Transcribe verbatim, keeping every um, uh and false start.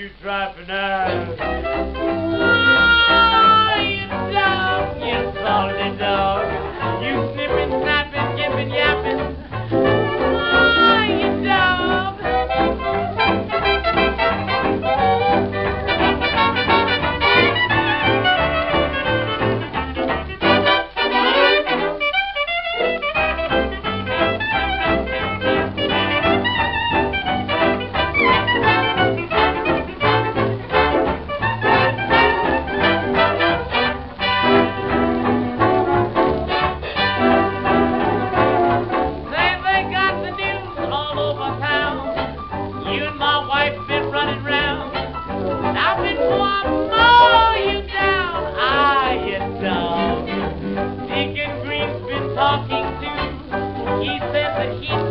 you try for now? Oh, you dog, you salty dog. You sniffing, snapping, yipping, yapping. Oh, you dog. You and my wife been running round. I've been wanting to mow you down. Ah, you dog. Deacon Green's been talking too. He says that he's